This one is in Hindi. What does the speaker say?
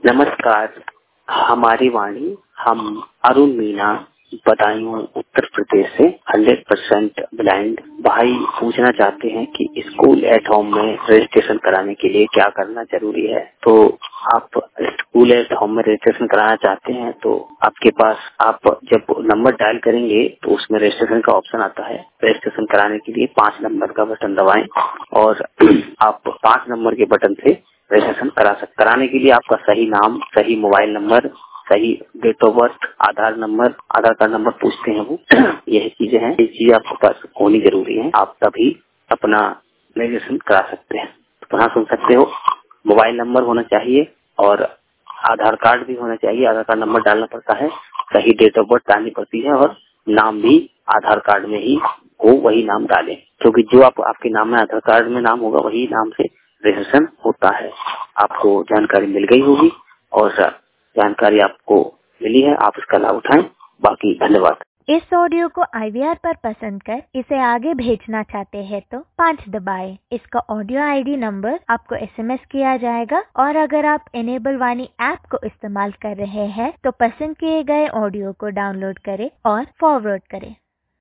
नमस्कार। हमारी वाणी हम अरुण मीना बदायूं उत्तर प्रदेश से 100% ब्लाइंड भाई पूछना चाहते हैं कि स्कूल एट होम में रजिस्ट्रेशन कराने के लिए क्या करना जरूरी है। तो आप स्कूल एट होम में रजिस्ट्रेशन कराना चाहते हैं तो आपके पास आप जब नंबर डायल करेंगे तो उसमें रजिस्ट्रेशन का ऑप्शन आता है। रजिस्ट्रेशन कराने के लिए 5 नंबर का बटन दबाएं और आप 5 नंबर के बटन से रजिस्ट्रेशन कराने के लिए आपका सही नाम, सही मोबाइल नंबर, सही date of birth, Aadhaar card number पूछते हैं वो। यही चीजें हैं, ये चीजें आपके पास होनी जरूरी है। आप तभी अपना रजिस्ट्रेशन करा सकते हैं। पुनः सुन सकते हो, मोबाइल नंबर होना चाहिए और आधार कार्ड भी होना चाहिए। आधार कार्ड नंबर डालना पड़ता है, सही डेट ऑफ बर्थ डालनी पड़ती है और नाम भी आधार कार्ड में ही हो, वही नाम डालें, क्योंकि जो आपके नाम में आधार कार्ड में नाम होगा वही नाम से रजिस्ट्रेशन होता है। आपको जानकारी मिल गई होगी और जानकारी आपको मिली है, आप इसका लाभ उठाएं। बाकी धन्यवाद। इस ऑडियो को IVR पर पसंद कर इसे आगे भेजना चाहते हैं तो 5 दबाएं। इसका ऑडियो ID नंबर आपको SMS किया जाएगा और अगर आप इनेबल वाणी ऐप को इस्तेमाल कर रहे हैं तो पसंद किए गए ऑडियो को डाउनलोड करें और फॉरवर्ड करें।